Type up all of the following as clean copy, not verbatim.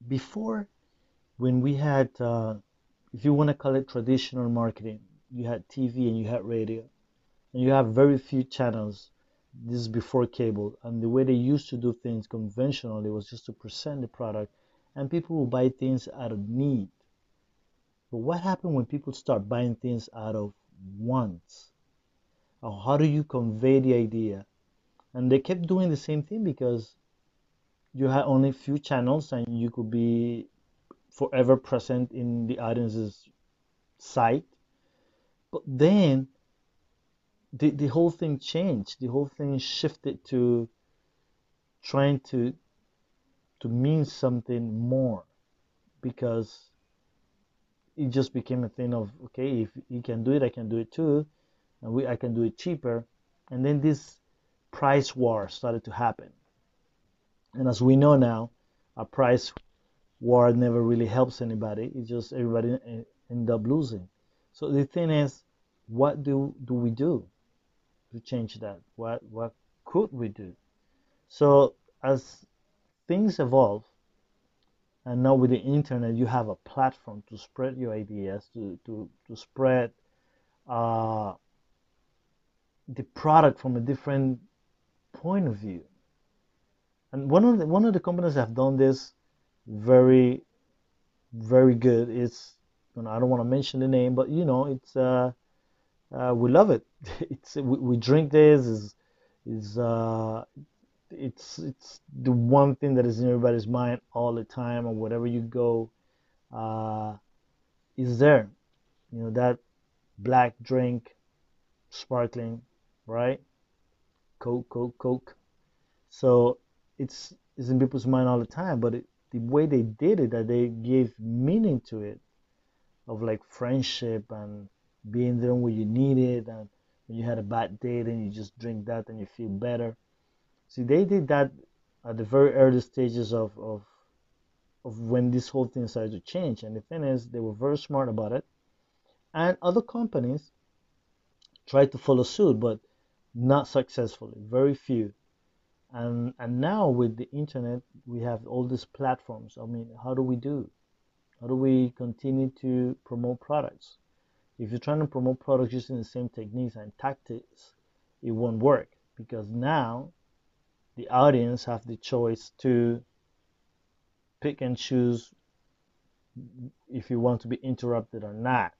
Before, when we had, if you want to call it traditional marketing, you had TV and you had radio, and you have very few channels. This is before cable, and the way they used to do things conventionally was just to present the product, and people will buy things out of need. But what happened when people start buying things out of wants? Or how do you convey the idea? And they kept doing the same thing because you had only few channels and you could be forever present in the audience's sight. But then the whole thing changed. The whole thing shifted to trying to mean something more because it just became a thing of okay, if you can do it, I can do it too, and I can do it cheaper. And then this price war started to happen. And as we know now, a price war never really helps anybody. It's just everybody end up losing. So the thing is, what do we do to change that? What could we do? So as things evolve, and now with the internet, you have a platform to spread your ideas, to spread uh, the product from a different point of view. And one of the companies that have done this very very good is, I don't want to mention the name, but it's we love it. We drink this is it's the one thing that is in everybody's mind all the time, or wherever you go, uh, is there. That black drink, sparkling, right? Coke, Coke, Coke. So it's in people's mind all the time, but the way they did it, that they gave meaning to it, of like friendship and being there when you need it, and when you had a bad day, then you just drink that and you feel better. See, they did that at the very early stages of when this whole thing started to change. And the thing is, they were very smart about it. And other companies tried to follow suit, but not successfully, very few. And now with the internet, we have all these platforms. I mean, how do we do? How do we continue to promote products? If you're trying to promote products using the same techniques and tactics, it won't work because now the audience have the choice to pick and choose if you want to be interrupted or not.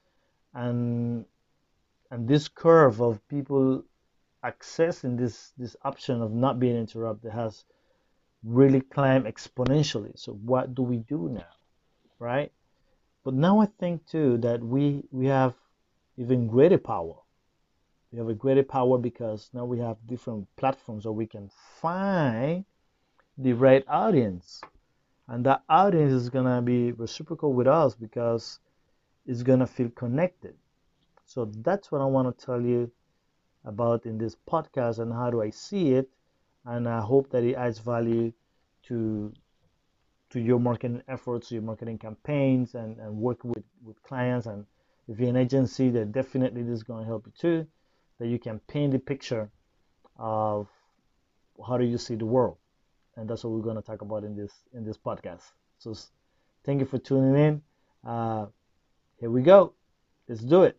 And and this curve of people accessing this option of not being interrupted has really climbed exponentially. So what do we do now, right? But now I think too that we have even greater power. We have a greater power because now we have different platforms where we can find the right audience. And that audience is gonna be reciprocal with us because it's gonna feel connected. So that's what I want to tell you about in this podcast and how do I see it. And I hope that it adds value to your marketing efforts, your marketing campaigns, and working with clients. And if you're an agency, then definitely this is going to help you too, that you can paint the picture of how do you see the world. And that's what we're going to talk about in this podcast. So thank you for tuning in. Uh, Here we go. Let's do it.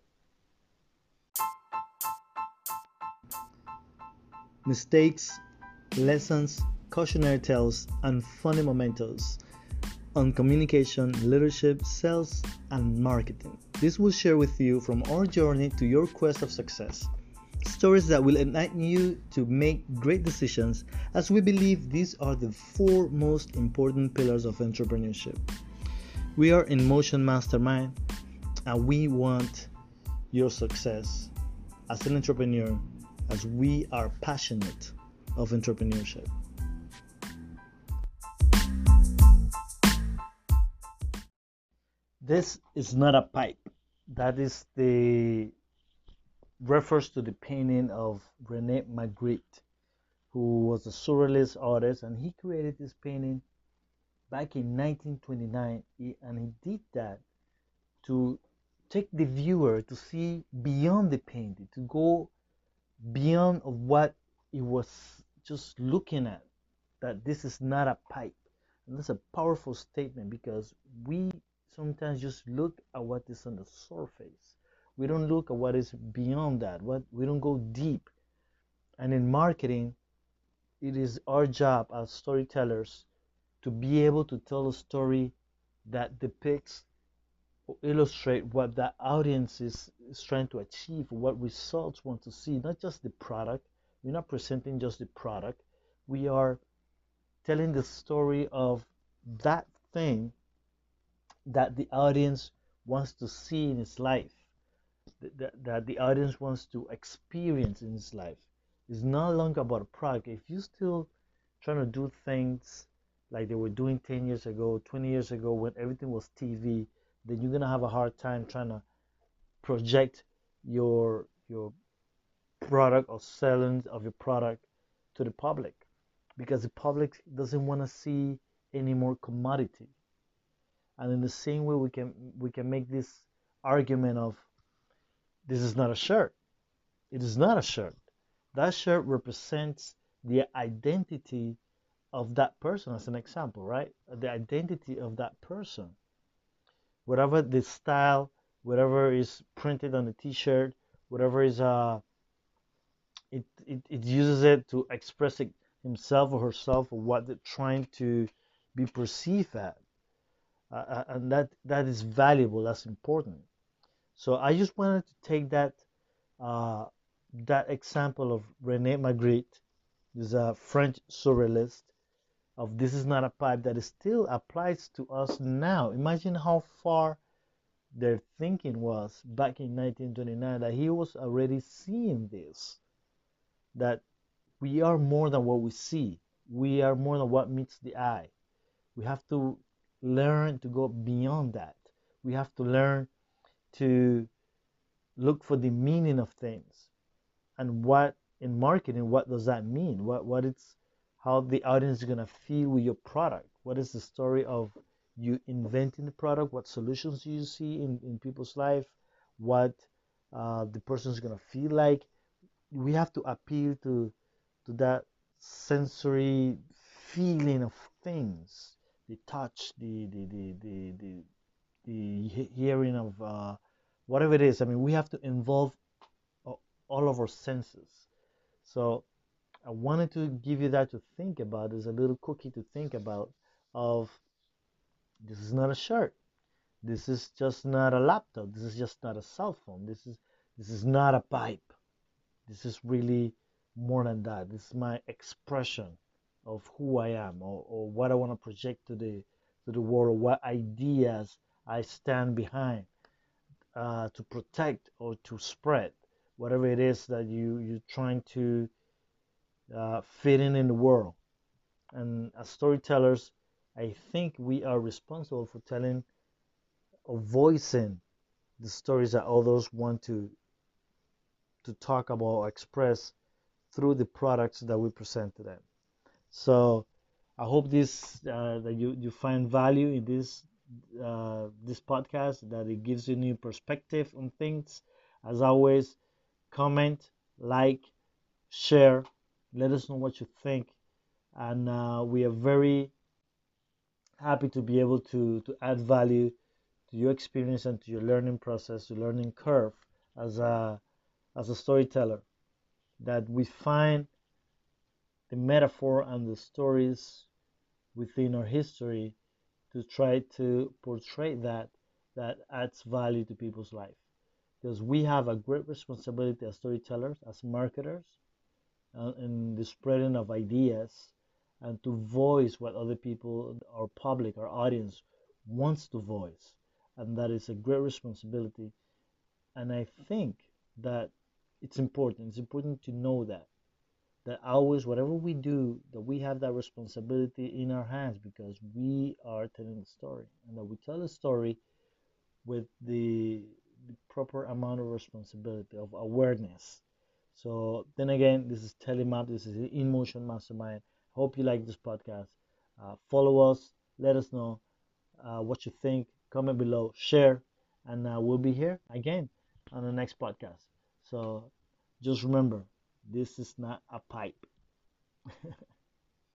Mistakes, lessons, cautionary tales, and funny mementos on communication, leadership, sales, and marketing. This will share with you from our journey to your quest of success. Stories that will enlighten you to make great decisions, as we believe these are the four most important pillars of entrepreneurship. We are in Motion Mastermind, and we want your success as an entrepreneur, as we are passionate of entrepreneurship. This is not a pipe. That is the refers to the painting of Rene Magritte, who was a surrealist artist, and he created this painting back in 1929, and he did that to take the viewer to see beyond the painting, to go beyond of what he was just looking at, that this is not a pipe. And that's a powerful statement because we sometimes just look at what is on the surface. We don't look at what is beyond that. What we don't go deep. And in marketing, it is our job as storytellers to be able to tell a story that depicts or illustrate what that audience is trying to achieve, what results want to see, not just the product. We're not presenting just the product. We are telling the story of that thing that the audience wants to see in his life, that the audience wants to experience in his life. It's no longer about a product. If you still trying to do things like they were doing 10 years ago, 20 years ago, when everything was TV, then you're gonna have a hard time trying to project your product or selling of your product to the public, because the public doesn't want to see any more commodity. And in the same way, we can make this argument of this is not a shirt. It is not a shirt. That shirt represents the identity of that person, as an example, right? The identity of that person. Whatever the style, whatever is printed on the t-shirt, whatever is it uses it to express it himself or herself or what they're trying to be perceived at. And that is valuable, that's important. So I just wanted to take uh, that example of Rene Magritte, this French surrealist, of this is not a pipe, that it still applies to us now. Imagine how far their thinking was back in 1929, that he was already seeing this, that we are more than what we see. We are more than what meets the eye. We have to learn to go beyond that. We have to learn to look for the meaning of things. And what in marketing, what does that mean? What it's how the audience is gonna feel with your product. What is the story of you inventing the product? What solutions do you see in people's life? What the person is gonna feel like? We have to appeal to that sensory feeling of things, the touch, the hearing of whatever it is. I mean, we have to involve all of our senses. So I wanted to give you that to think about. As a little cookie to think about. Of this is not a shirt. This is just not a laptop. This is just not a cell phone. This is not a pipe. This is really more than that. This is my expression of who I am, or what I want to project to the world, what ideas I stand behind to protect or to spread, whatever it is that you're trying to fit in the world. And as storytellers, I think we are responsible for telling or voicing the stories that others want to talk about or express through the products that we present to them. So I hope this that you find value in this podcast, that it gives you new perspective on things. As always, comment, like, share, let us know what you think, and we are very happy to be able to add value to your experience and to your learning process, your learning curve as a storyteller. That we find the metaphor and the stories within our history to try to portray that adds value to people's life, because we have a great responsibility as storytellers, as marketers, in the spreading of ideas, and to voice what other people, our public, our audience wants to voice. And that is a great responsibility. And I think that it's important to know that always, whatever we do, that we have that responsibility in our hands, because we are telling the story, and that we tell a story with the proper amount of responsibility, of awareness. So then again, this is Telemap, this is In Motion Mastermind. Hope you like this podcast. Follow us, let us know what you think, comment below, share, and we'll be here again on the next podcast. So just remember, this is not a pipe.